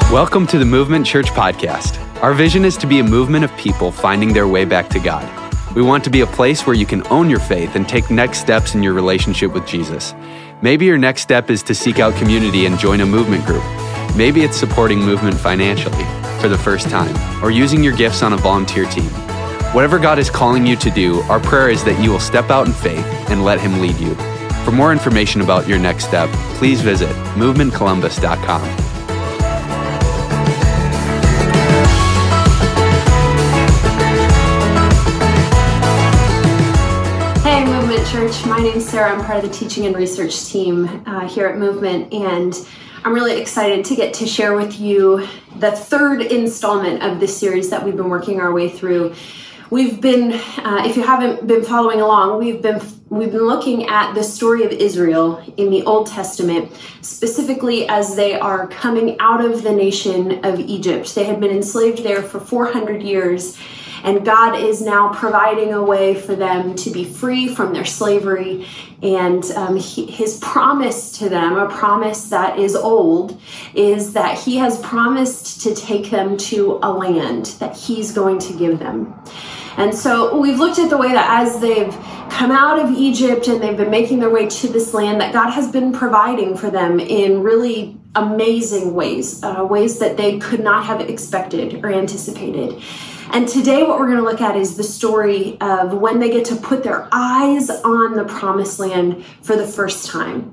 Welcome to the Movement Church Podcast. Our vision is to be a movement of people finding their way back to God. We want to be a place where you can own your faith and take next steps in your relationship with Jesus. Maybe your next step is to seek out community and join a movement group. Maybe it's supporting movement financially for the first time, or using your gifts on a volunteer team. Whatever God is calling you to do, our prayer is that you will step out in faith and let Him lead you. For more information about your next step, please visit movementcolumbus.com. Church. My name's Sarah. I'm part of the teaching and research team here at Movement, and I'm really excited to get to share with you the third installment of this series that we've been working our way through. We've been, if you haven't been following along, we've been looking at the story of Israel in the Old Testament, specifically as they are coming out of the nation of Egypt. They had been enslaved there for 400 years. And God is now providing a way for them to be free from their slavery. And His promise to them, a promise that is old, is that He has promised to take them to a land that He's going to give them. And so we've looked at the way that as they've come out of Egypt and they've been making their way to this land, that God has been providing for them in really amazing ways, ways that they could not have expected or anticipated. And today what we're going to look at is the story of when they get to put their eyes on the promised land for the first time.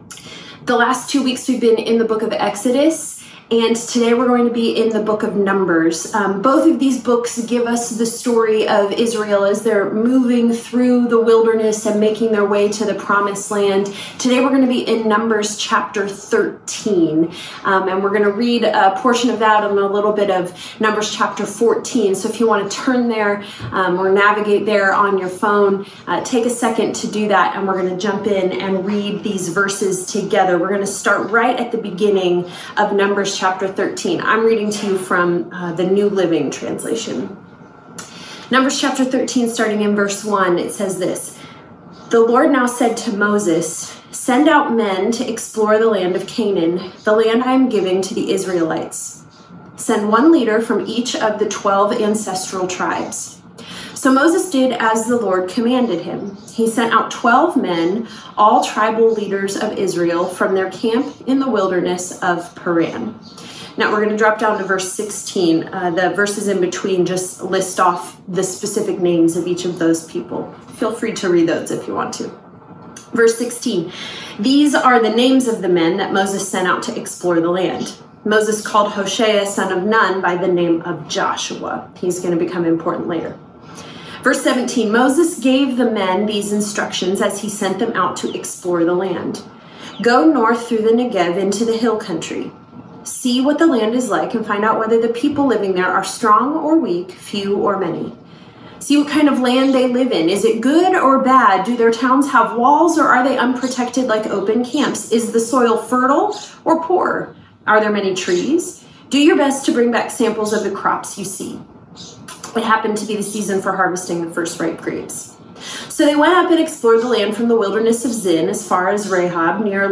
The last 2 weeks we've been in the book of Exodus, and today we're going to be in the book of Numbers. Both of these books give us the story of Israel as they're moving through the wilderness and making their way to the promised land. Today we're going to be in Numbers chapter 13, and we're going to read a portion of that and a little bit of Numbers chapter 14. So if you want to turn there or navigate there on your phone, take a second to do that, and we're going to jump in and read these verses together. We're going to start right at the beginning of Numbers chapter 13. I'm reading to you from the New Living Translation. Numbers chapter 13, starting in verse 1, it says this: "The Lord now said to Moses, send out men to explore the land of Canaan, the land I am giving to the Israelites. Send one leader from each of the 12 ancestral tribes." So Moses did as the Lord commanded him. He sent out 12 men, all tribal leaders of Israel, from their camp in the wilderness of Paran. Now we're going to drop down to verse 16. The verses in between just list off the specific names of each of those people. Feel free to read those if you want to. Verse 16. "These are the names of the men that Moses sent out to explore the land. Moses called Hoshea, son of Nun, by the name of Joshua." He's going to become important later. Verse 17, "Moses gave the men these instructions as he sent them out to explore the land. Go north through the Negev into the hill country. See what the land is like and find out whether the people living there are strong or weak, few or many. See what kind of land they live in. Is it good or bad? Do their towns have walls or are they unprotected like open camps? Is the soil fertile or poor? Are there many trees? Do your best to bring back samples of the crops you see." It happened to be the season for harvesting the first ripe grapes. So they went up and explored the land from the wilderness of Zin as far as Rahab near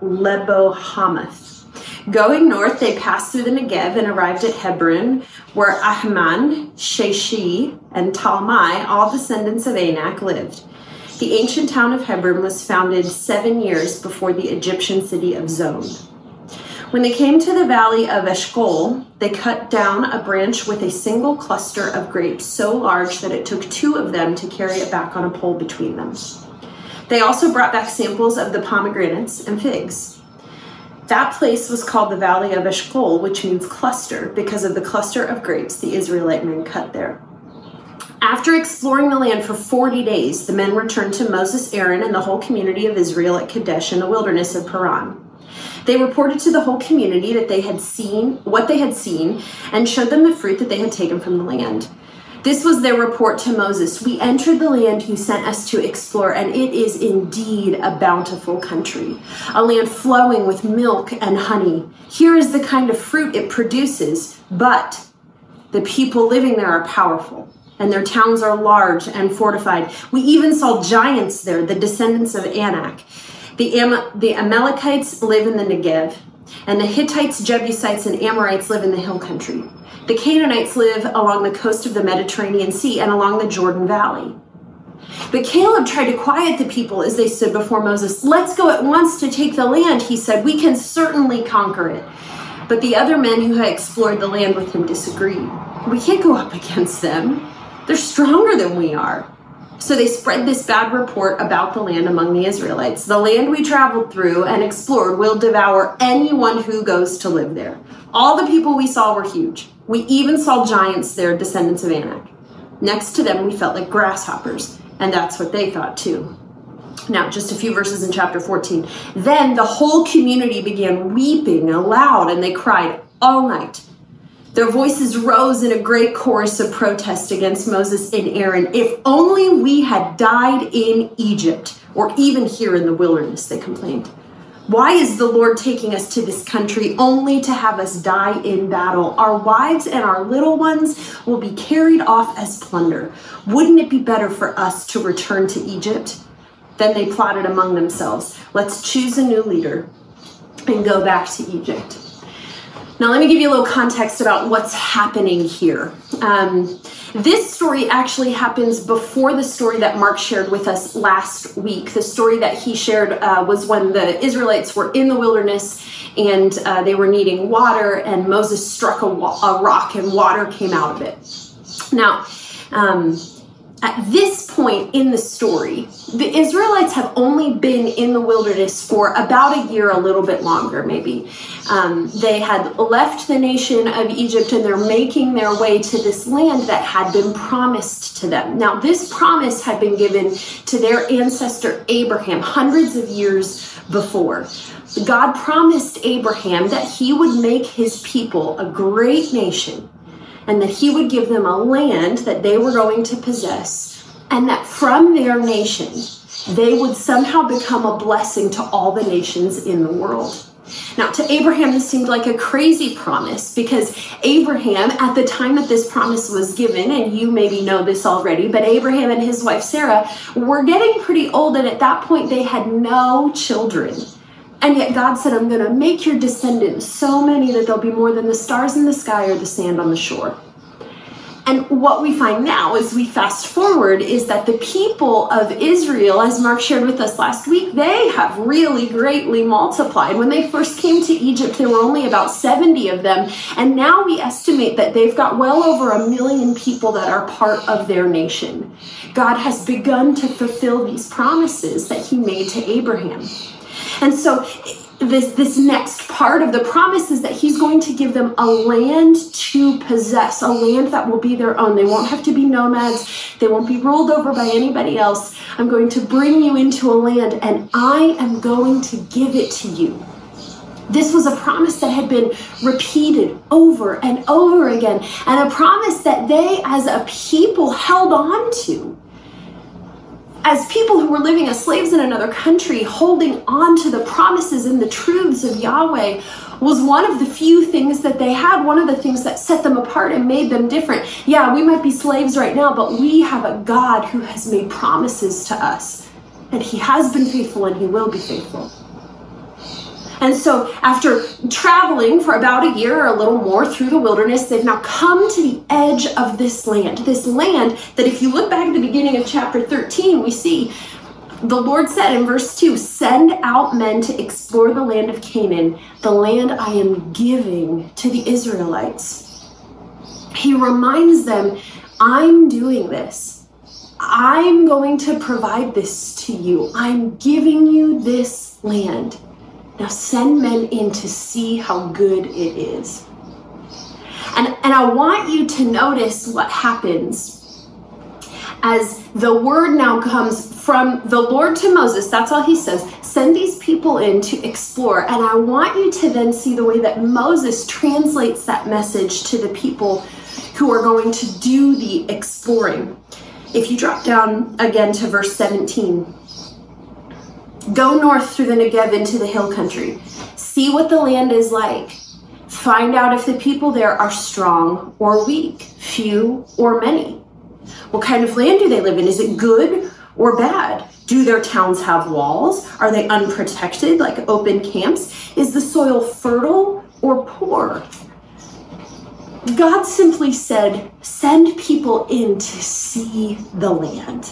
Lebo-Hamath. Going north, they passed through the Negev and arrived at Hebron, where Ahman, Sheshi, and Talmai, all descendants of Anak, lived. The ancient town of Hebron was founded 7 years before the Egyptian city of Zon. When they came to the valley of Eshcol, they cut down a branch with a single cluster of grapes so large that it took 2 of them to carry it back on a pole between them. They also brought back samples of the pomegranates and figs. That place was called the Valley of Eshcol, which means cluster, because of the cluster of grapes the Israelite men cut there. After exploring the land for 40 days, the men returned to Moses, Aaron, and the whole community of Israel at Kadesh in the wilderness of Paran. They reported to the whole community that they had seen what they had seen and showed them the fruit that they had taken from the land. This was their report to Moses: "We entered the land you sent us to explore, and it is indeed a bountiful country, a land flowing with milk and honey. Here is the kind of fruit it produces, but the people living there are powerful, and their towns are large and fortified. We even saw giants there, the descendants of Anak. The Amalekites live in the Negev, and the Hittites, Jebusites, and Amorites live in the hill country. The Canaanites live along the coast of the Mediterranean Sea and along the Jordan Valley. But Caleb tried to quiet the people as they stood before Moses. "Let's go at once to take the land," he said. "We can certainly conquer it." But the other men who had explored the land with him disagreed. "We can't go up against them. They're stronger than we are." So they spread this bad report about the land among the Israelites. "The land we traveled through and explored will devour anyone who goes to live there. All the people we saw were huge. We even saw giants there, descendants of Anak. Next to them, we felt like grasshoppers." And that's what they thought too. Now, just a few verses in chapter 14. "Then the whole community began weeping aloud, and they cried all night. Their voices rose in a great chorus of protest against Moses and Aaron. 'If only we had died in Egypt, or even here in the wilderness,' they complained. 'Why is the Lord taking us to this country only to have us die in battle? Our wives and our little ones will be carried off as plunder. Wouldn't it be better for us to return to Egypt?' Then they plotted among themselves, 'Let's choose a new leader and go back to Egypt.'" Now, let me give you a little context about what's happening here. This story actually happens before the story that Mark shared with us last week. The story that he shared was when the Israelites were in the wilderness and they were needing water, and Moses struck a rock and water came out of it. Now, at this point in the story, the Israelites have only been in the wilderness for about a year, a little bit longer maybe. They had left the nation of Egypt and they're making their way to this land that had been promised to them. Now, this promise had been given to their ancestor Abraham hundreds of years before. God promised Abraham that he would make his people a great nation, and that he would give them a land that they were going to possess, and that from their nation, they would somehow become a blessing to all the nations in the world. Now, to Abraham, this seemed like a crazy promise, because Abraham, at the time that this promise was given, and you maybe know this already, but Abraham and his wife Sarah were getting pretty old, and at that point they had no children. And yet God said, "I'm going to make your descendants so many that they'll be more than the stars in the sky or the sand on the shore." And what we find now, as we fast forward, is that the people of Israel, as Mark shared with us last week, they have really greatly multiplied. When they first came to Egypt, there were only about 70 of them. And now we estimate that they've got well over 1 million people that are part of their nation. God has begun to fulfill these promises that he made to Abraham. And so this next part of the promise is that he's going to give them a land to possess, a land that will be their own. They won't have to be nomads. They won't be ruled over by anybody else. "I'm going to bring you into a land, and I am going to give it to you." This was a promise that had been repeated over and over again, and a promise that they as a people held on to. As people who were living as slaves in another country, holding on to the promises and the truths of Yahweh was one of the few things that they had, one of the things that set them apart and made them different. Yeah, we might be slaves right now, but we have a God who has made promises to us, and he has been faithful and he will be faithful. And so after traveling for about a year or a little more through the wilderness, they've now come to the edge of this land that if you look back at the beginning of chapter 13, we see the Lord said in verse 2, "Send out men to explore the land of Canaan, the land I am giving to the Israelites." He reminds them, I'm doing this. I'm going to provide this to you. I'm giving you this land. Now send men in to see how good it is. And I want you to notice what happens as the word now comes from the Lord to Moses. That's all he says. Send these people in to explore. And I want you to then see the way that Moses translates that message to the people who are going to do the exploring. If you drop down again to verse 17. "Go north through the Negev into the hill country. See what the land is like. Find out if the people there are strong or weak, few or many. What kind of land do they live in? Is it good or bad? Do their towns have walls? Are they unprotected, like open camps? Is the soil fertile or poor? God simply said, send people in to see the land.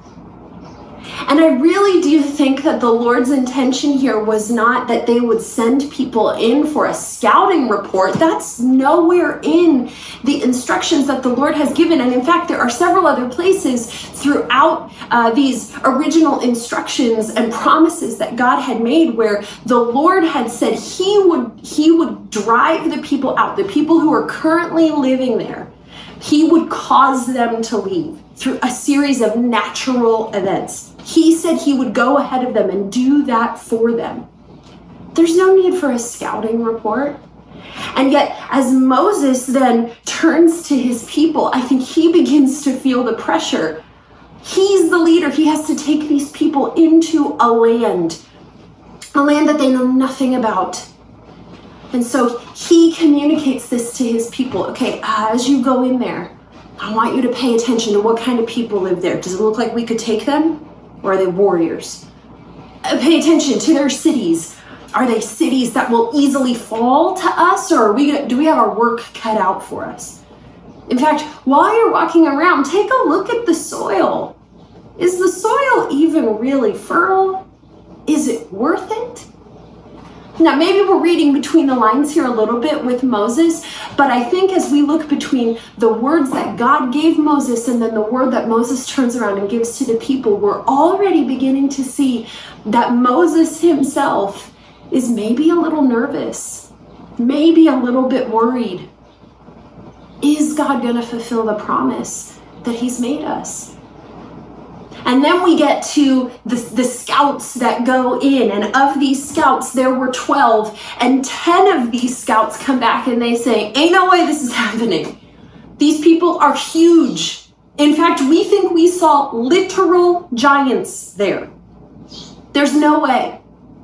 And I really do think that the Lord's intention here was not that they would send people in for a scouting report. That's nowhere in the instructions that the Lord has given. And in fact, there are several other places throughout these original instructions and promises that God had made where the Lord had said he would drive the people out, the people who are currently living there. He would cause them to leave through a series of natural events. He said he would go ahead of them and do that for them. There's no need for a scouting report. And yet, as Moses then turns to his people, I think he begins to feel the pressure. He's the leader. He has to take these people into a land that they know nothing about. And so he communicates this to his people. Okay, as you go in there, I want you to pay attention to what kind of people live there. Does it look like we could take them? Or are they warriors? Pay attention to their cities. Are they cities that will easily fall to us, or do we have our work cut out for us? In fact, while you're walking around, take a look at the soil. Is the soil even really fertile? Is it worth it? Now, maybe we're reading between the lines here a little bit with Moses, but I think as we look between the words that God gave Moses and then the word that Moses turns around and gives to the people, we're already beginning to see that Moses himself is maybe a little nervous, maybe a little bit worried. Is God going to fulfill the promise that he's made us? And then we get to the scouts that go in. And of these scouts, there were 12. And 10 of these scouts come back and they say, ain't no way this is happening. These people are huge. In fact, we think we saw literal giants there. There's no way.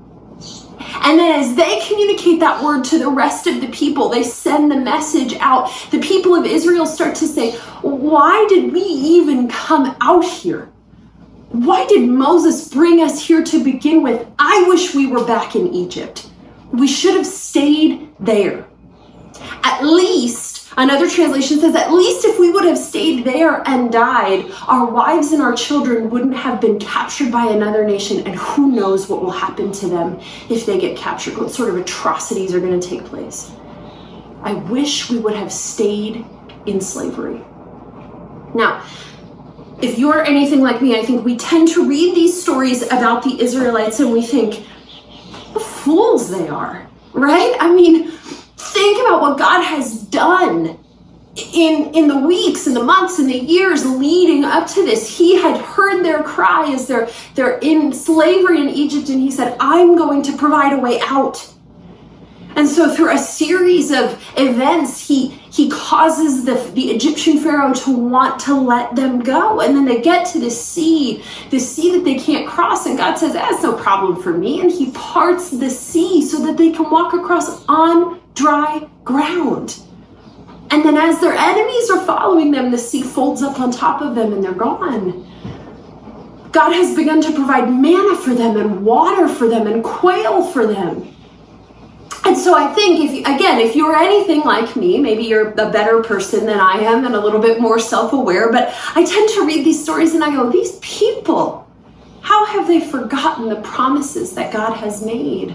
And then as they communicate that word to the rest of the people, they send the message out. The people of Israel start to say, why did we even come out here? Why did Moses bring us here to begin with? I wish we were back in Egypt. We should have stayed there. At least, another translation says, at least if we would have stayed there and died, our wives and our children wouldn't have been captured by another nation, and who knows what will happen to them if they get captured, what sort of atrocities are going to take place. I wish we would have stayed in slavery. Now, if you're anything like me, I think we tend to read these stories about the Israelites and we think, what fools they are, right? I mean, think about what God has done in the weeks and the months and the years leading up to this. He had heard their cry as they're in slavery in Egypt, and he said, I'm going to provide a way out. And so through a series of events, he causes the Egyptian Pharaoh to want to let them go. And then they get to the sea that they can't cross. And God says, that's no problem for me. And he parts the sea so that they can walk across on dry ground. And then as their enemies are following them, the sea folds up on top of them and they're gone. God has begun to provide manna for them and water for them and quail for them. And so I think, if you're anything like me, maybe you're a better person than I am and a little bit more self-aware, but I tend to read these stories and I go, these people, how have they forgotten the promises that God has made?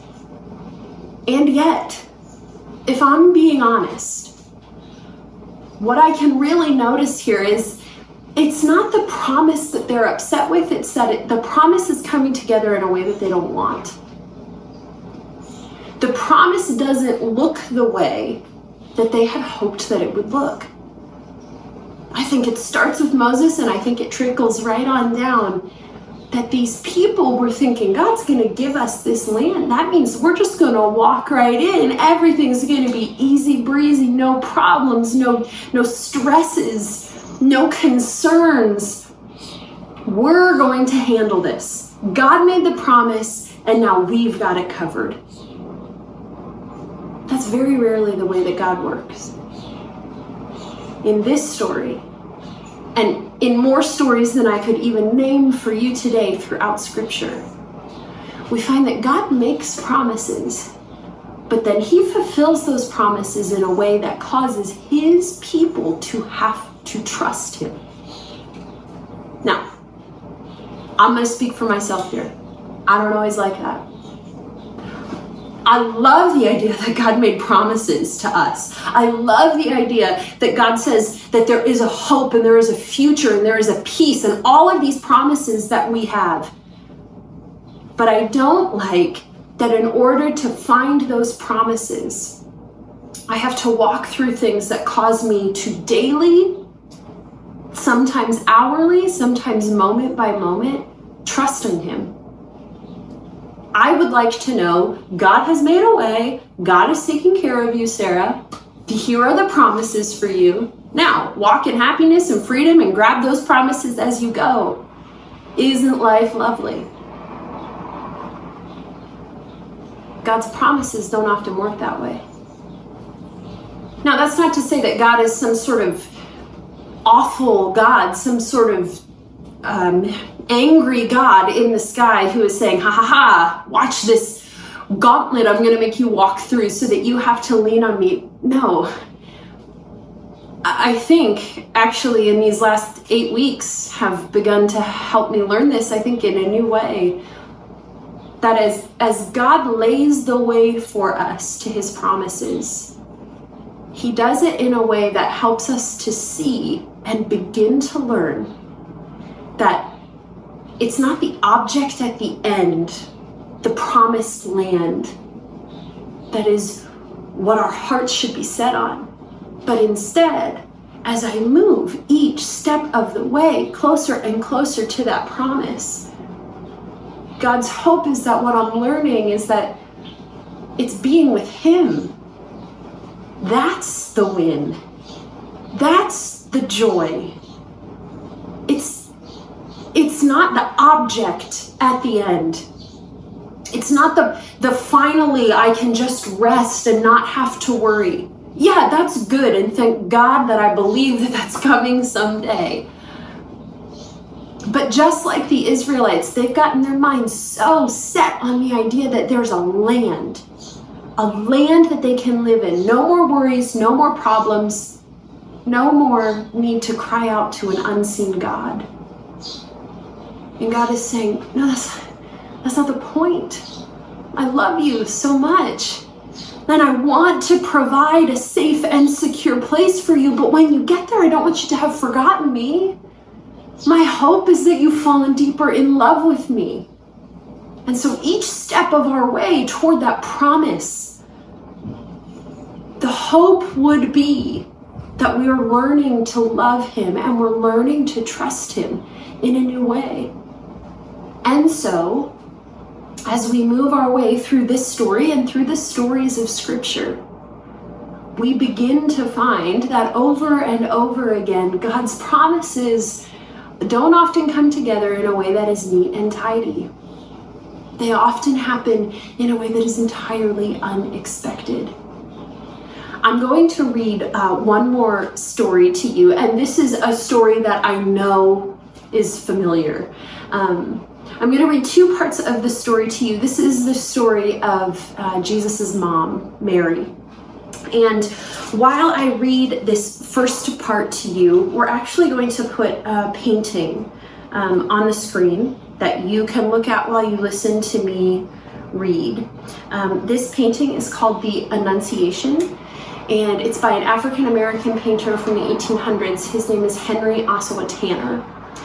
And yet, if I'm being honest, what I can really notice here is it's not the promise that they're upset with, it's that the promise is coming together in a way that they don't want. The promise doesn't look the way that they had hoped that it would look. I think it starts with Moses, and I think it trickles right on down that these people were thinking, God's going to give us this land. That means we're just going to walk right in. Everything's going to be easy breezy, no problems, no stresses, no concerns. We're going to handle this. God made the promise, and now we've got it covered. That's very rarely the way that God works. In this story, And in more stories than I could even name for you today throughout Scripture, we find that God makes promises, but then he fulfills those promises in a way that causes his people to have to trust him. Now, I'm going to speak for myself here. I don't always like that. I love the idea that God made promises to us. I love the idea that God says that there is a hope and there is a future and there is a peace and all of these promises that we have. But I don't like that in order to find those promises, I have to walk through things that cause me to daily, sometimes hourly, sometimes moment by moment, trust in him. I would like to know God has made a way. God is taking care of you, Sarah. Here are the promises for you. Now, walk in happiness and freedom and grab those promises as you go. Isn't life lovely? God's promises don't often work that way. Now, that's not to say that God is some sort of awful God, some sort of angry God in the sky who is saying, ha ha ha, watch this gauntlet I'm going to make you walk through so that you have to lean on me. No. I think actually in these last 8 weeks have begun to help me learn this, I think in a new way, that as God lays the way for us to his promises, he does it in a way that helps us to see and begin to learn that it's not the object at the end, the promised land, that is what our hearts should be set on. But instead, as I move each step of the way closer and closer to that promise, God's hope is that what I'm learning is that it's being with him. That's the win. That's the joy. It's not the object at the end. It's not the finally I can just rest and not have to worry. Yeah, that's good, and thank God that I believe that that's coming someday. But just like the Israelites, they've gotten their minds so set on the idea that there's a land that they can live in. No more worries, no more problems, no more need to cry out to an unseen God. And God is saying, no, that's not the point. I love you so much. And I want to provide a safe and secure place for you. But when you get there, I don't want you to have forgotten me. My hope is that you've fallen deeper in love with me. And so each step of our way toward that promise, the hope would be that we are learning to love him and we're learning to trust him in a new way. And so, as we move our way through this story and through the stories of Scripture, we begin to find that over and over again, God's promises don't often come together in a way that is neat and tidy. They often happen in a way that is entirely unexpected. I'm going to read one more story to you, and this is a story that I know is familiar. I'm going to read two parts of the story to you. This is the story of Jesus's mom, Mary. And while I read this first part to you, we're actually going to put a painting on the screen that you can look at while you listen to me read. This painting is called The Annunciation, and it's by an African-American painter from the 1800s. His name is Henry Ossawa Tanner.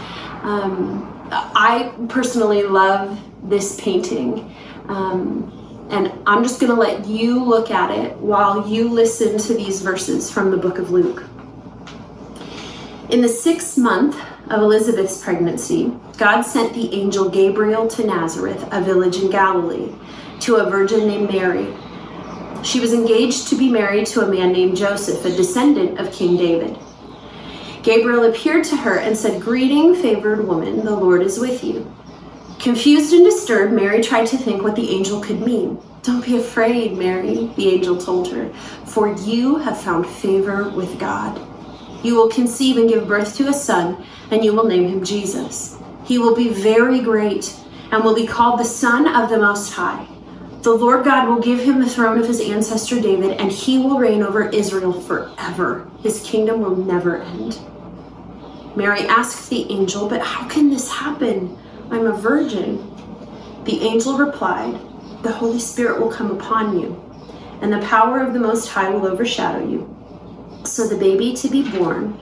I personally love this painting, and I'm just going to let you look at it while you listen to these verses from the book of Luke. In the 6th month of Elizabeth's pregnancy, God sent the angel Gabriel to Nazareth, a village in Galilee, to a virgin named Mary. She was engaged to be married to a man named Joseph, a descendant of King David. Gabriel appeared to her and said, "Greeting, favored woman, the Lord is with you." Confused and disturbed, Mary tried to think what the angel could mean. "Don't be afraid, Mary," the angel told her, "for you have found favor with God." You will conceive and give birth to a son, and you will name him Jesus. He will be very great and will be called the Son of the Most High. The Lord God will give him the throne of his ancestor David, and he will reign over Israel forever. His kingdom will never end. Mary asked the angel, "But how can this happen? I'm a virgin." The angel replied, "The Holy Spirit will come upon you, and the power of the Most High will overshadow you. So the baby to be born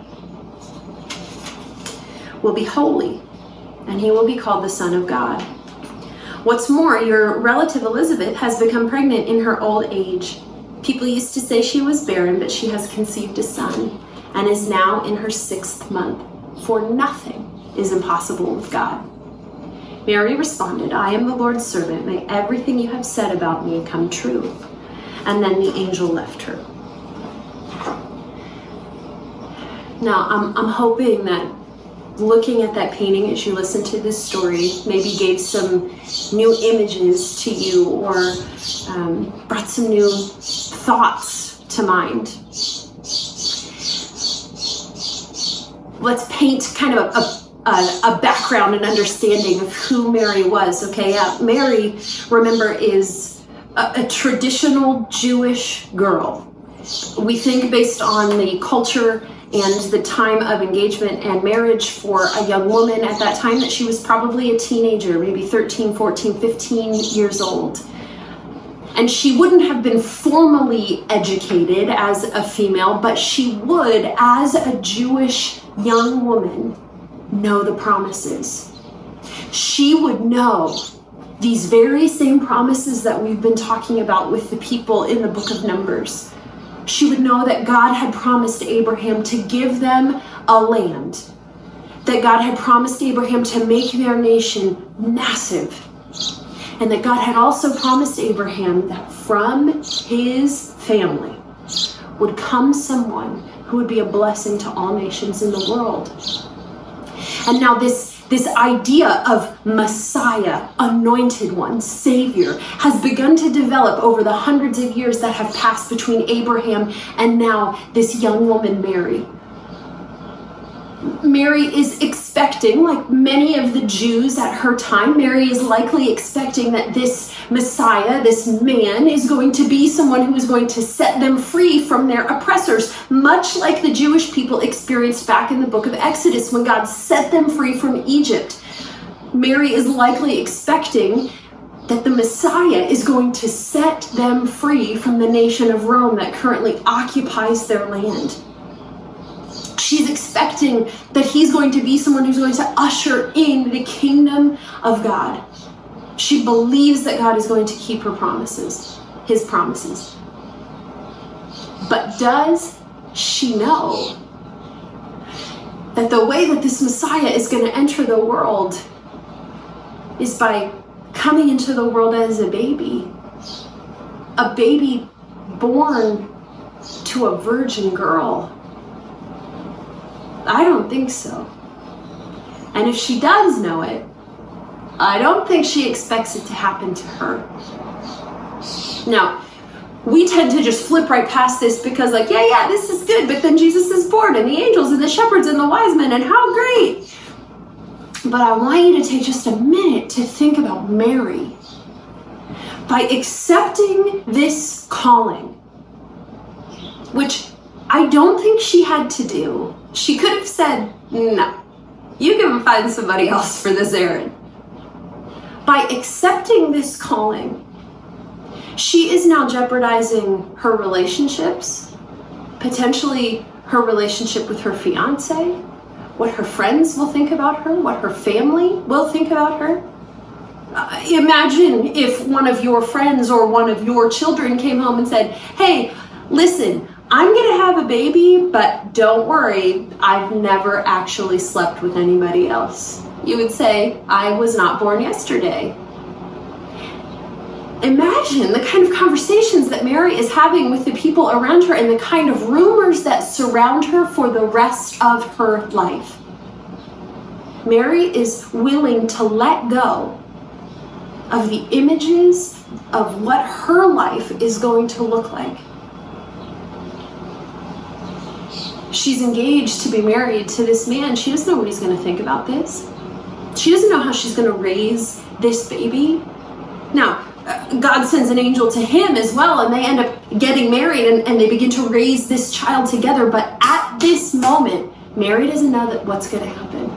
will be holy, and he will be called the Son of God. What's more, your relative Elizabeth has become pregnant in her old age. People used to say she was barren, but she has conceived a son and is now in her 6th month. For nothing is impossible with God." Mary responded, "I am the Lord's servant. May everything you have said about me come true." And then the angel left her. Now, I'm hoping that looking at that painting as you listen to this story maybe gave some new images to you, or brought some new thoughts to mind. Let's paint kind of a background and understanding of who Mary was, okay? Mary, remember, is a traditional Jewish girl. We think based on the culture and the time of engagement and marriage for a young woman at that time, that she was probably a teenager, maybe 13, 14, 15 years old. And she wouldn't have been formally educated as a female, but she would, as a Jewish young woman, know the promises. She would know these very same promises that we've been talking about with the people in the book of Numbers. She would know that God had promised Abraham to give them a land, that God had promised Abraham to make their nation massive, and that God had also promised Abraham that from his family would come someone who would be a blessing to all nations in the world. And now this idea of Messiah, anointed one, Savior, has begun to develop over the hundreds of years that have passed between Abraham and now this young woman, Mary. Mary is expecting, like many of the Jews at her time, Mary is likely expecting that this Messiah, this man, is going to be someone who is going to set them free from their oppressors, much like the Jewish people experienced back in the book of Exodus when God set them free from Egypt. Mary is likely expecting that the Messiah is going to set them free from the nation of Rome that currently occupies their land. She's expecting that he's going to be someone who's going to usher in the kingdom of God. She believes that God is going to keep her promises, his promises. But does she know that the way that this Messiah is going to enter the world is by coming into the world as a baby born to a virgin girl? I don't think so. And if she does know it, I don't think she expects it to happen to her. Now, we tend to just flip right past this because, like, yeah, this is good, but then Jesus is born, and the angels and the shepherds and the wise men, and how great. But I want you to take just a minute to think about Mary. By accepting this calling, which I don't think she had to do. She could have said, "No, you can find somebody else for this errand." By accepting this calling, she is now jeopardizing her relationships, potentially her relationship with her fiance, what her friends will think about her, what her family will think about her. Imagine if one of your friends or one of your children came home and said, "Hey, listen, I'm going to have a baby, but don't worry, I've never actually slept with anybody else." You would say, "I was not born yesterday." Imagine the kind of conversations that Mary is having with the people around her and the kind of rumors that surround her for the rest of her life. Mary is willing to let go of the images of what her life is going to look like. She's engaged to be married to this man. She doesn't know what he's going to think about this. She doesn't know how she's going to raise this baby. Now, God sends an angel to him as well, and they end up getting married, and they begin to raise this child together. But at this moment, Mary doesn't know that what's going to happen.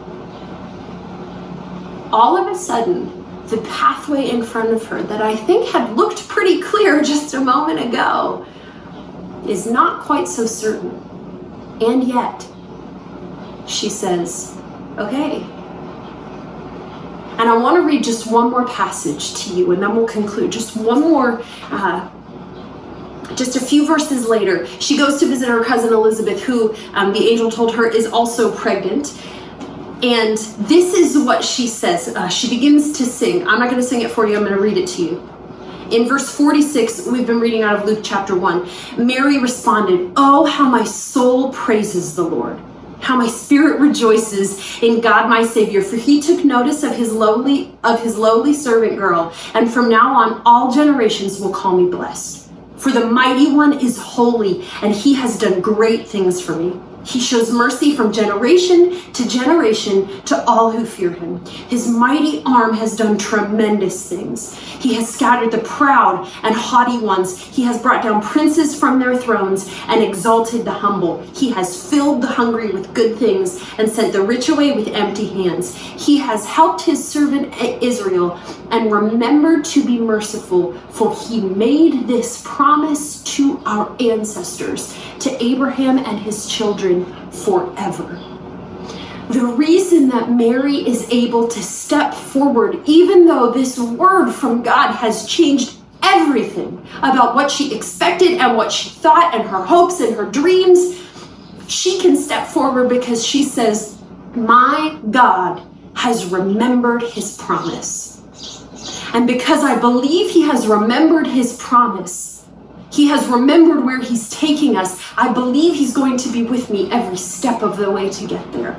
All of a sudden, the pathway in front of her that I think had looked pretty clear just a moment ago is not quite so certain. And yet, she says, okay. And I want to read just one more passage to you, and then we'll conclude. Just one more, just a few verses later, she goes to visit her cousin Elizabeth, who the angel told her is also pregnant. And this is what she says. She begins to sing. I'm not going to sing it for you. I'm going to read it to you. In verse 46, we've been reading out of Luke chapter 1. Mary responded, "Oh, how my soul praises the Lord. How my spirit rejoices in God my Savior, for he took notice of his lowly servant girl, and from now on all generations will call me blessed. For the mighty one is holy, and he has done great things for me. He shows mercy from generation to all who fear him. His mighty arm has done tremendous things. He has scattered the proud and haughty ones. He has brought down princes from their thrones and exalted the humble. He has filled the hungry with good things and sent the rich away with empty hands. He has helped his servant Israel and remembered to be merciful, for he made this promise to our ancestors, to Abraham and his children forever." The reason that Mary is able to step forward, even though this word from God has changed everything about what she expected and what she thought and her hopes and her dreams, she can step forward because she says, my God has remembered his promise. And because I believe he has remembered his promise, he has remembered where he's taking us, I believe he's going to be with me every step of the way to get there.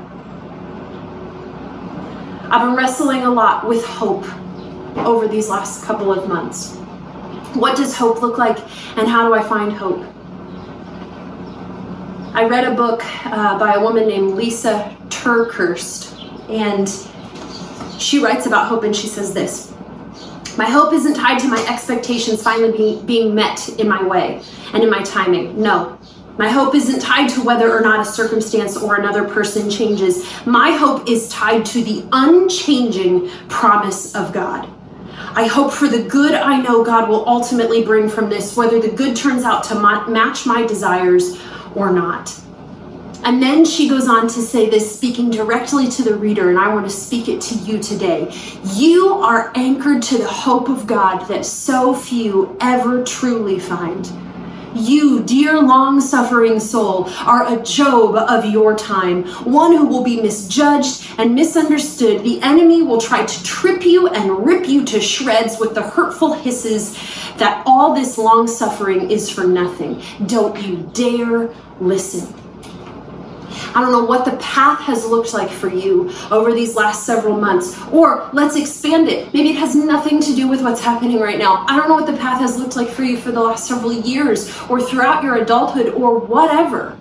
I've been wrestling a lot with hope over these last couple of months. What does hope look like, and how do I find hope? I read a book by a woman named Lisa TerKeurst, and she writes about hope, and she says this: "My hope isn't tied to my expectations finally being met in my way and in my timing. No. My hope isn't tied to whether or not a circumstance or another person changes. My hope is tied to the unchanging promise of God. I hope for the good I know God will ultimately bring from this, whether the good turns out to match my desires or not." And then she goes on to say this, speaking directly to the reader, and I want to speak it to you today. You are anchored to the hope of God that so few ever truly find. You, dear long-suffering soul, are a Job of your time, one who will be misjudged and misunderstood. The enemy will try to trip you and rip you to shreds with the hurtful hisses that all this long-suffering is for nothing. Don't you dare listen. I don't know what the path has looked like for you over these last several months. Or let's expand it. Maybe it has nothing to do with what's happening right now. I don't know what the path has looked like for you for the last several years or throughout your adulthood or whatever.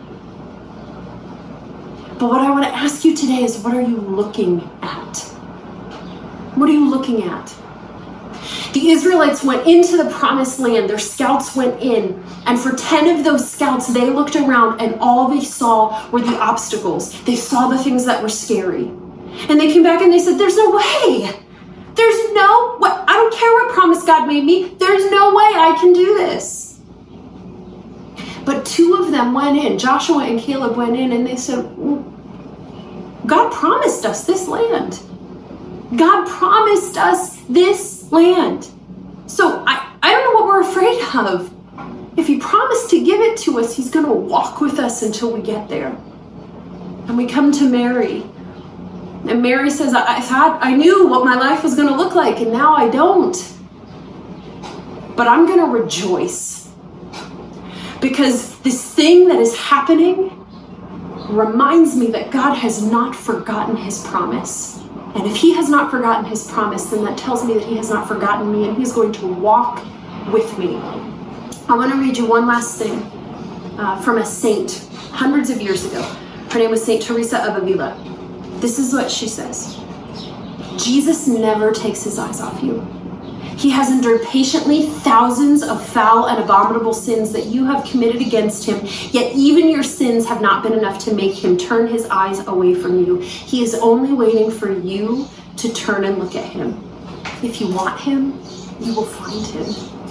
But what I want to ask you today is, what are you looking at? What are you looking at? The Israelites went into the promised land. Their scouts went in. And for 10 of those scouts, they looked around and all they saw were the obstacles. They saw the things that were scary. And they came back and they said, there's no way. There's no way. I don't care what promise God made me. There's no way I can do this. But 2 of them went in. Joshua and Caleb went in and they said, God promised us this land. God promised us this land. So I don't know what we're afraid of. If he promised to give it to us, he's going to walk with us until we get there. And we come to Mary. And Mary says, I knew what my life was going to look like, and now I don't. But I'm going to rejoice. Because this thing that is happening reminds me that God has not forgotten his promise. And if he has not forgotten his promise, then that tells me that he has not forgotten me, and he's going to walk with me. I want to read you one last thing. from a saint hundreds of years ago. Her name was Saint Teresa of Avila. This is what she says. Jesus never takes his eyes off you. He has endured patiently thousands of foul and abominable sins that you have committed against him, yet even your sins have not been enough to make him turn his eyes away from you. He is only waiting for you to turn and look at him. If you want him, you will find him.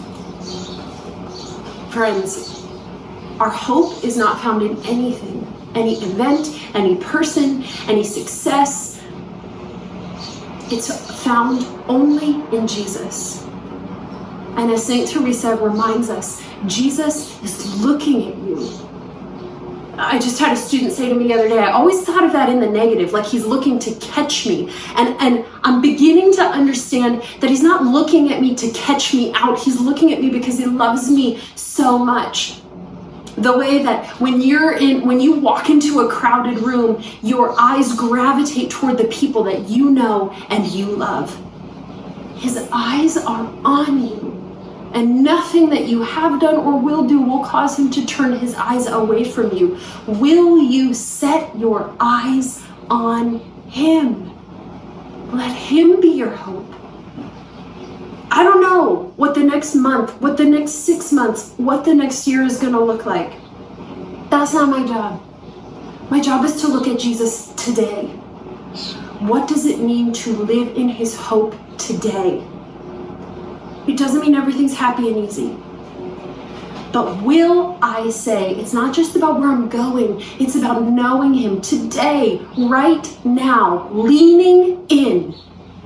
Friends, our hope is not found in anything, any event, any person, any success. It's found only in Jesus. And as Saint Teresa reminds us, Jesus is looking at you. I just had a student say to me the other day, I always thought of that in the negative, like he's looking to catch me. And I'm beginning to understand that he's not looking at me to catch me out. He's looking at me because he loves me so much. The way that when you walk into a crowded room, your eyes gravitate toward the people that you know and you love. His eyes are on you. And nothing that you have done or will do will cause him to turn his eyes away from you. Will you set your eyes on him? Let him be your hope. I don't know what the next month, what the next 6 months, what the next year is going to look like. That's not my job. My job is to look at Jesus today. What does it mean to live in his hope today? It doesn't mean everything's happy and easy. But will I say, it's not just about where I'm going, it's about knowing him today, right now, leaning in.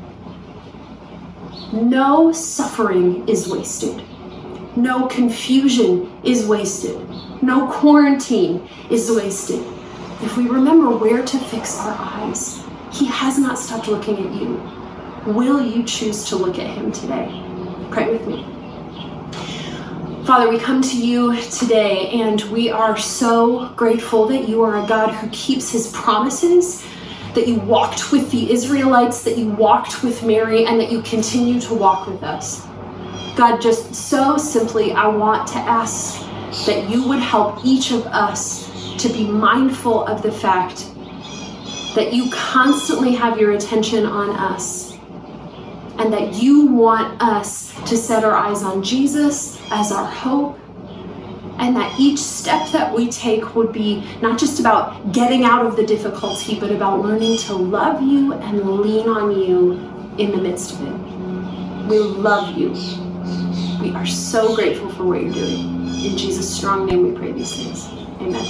No suffering is wasted. No confusion is wasted. No quarantine is wasted. If we remember where to fix our eyes, he has not stopped looking at you. Will you choose to look at him today? Pray with me. Father, we come to you today and we are so grateful that you are a God who keeps his promises, that you walked with the Israelites, that you walked with Mary, and that you continue to walk with us. God, just so simply, I want to ask that you would help each of us to be mindful of the fact that you constantly have your attention on us, and that you want us to set our eyes on Jesus as our hope, and that each step that we take would be not just about getting out of the difficulty, but about learning to love you and lean on you in the midst of it. We love you. We are so grateful for what you're doing. In Jesus' strong name we pray these things. Amen.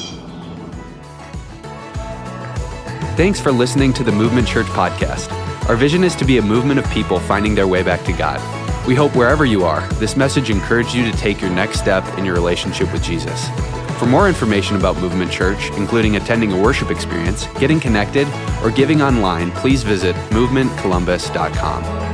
Thanks for listening to the Movement Church podcast. Our vision is to be a movement of people finding their way back to God. We hope wherever you are, this message encouraged you to take your next step in your relationship with Jesus. For more information about Movement Church, including attending a worship experience, getting connected, or giving online, please visit movementcolumbus.com.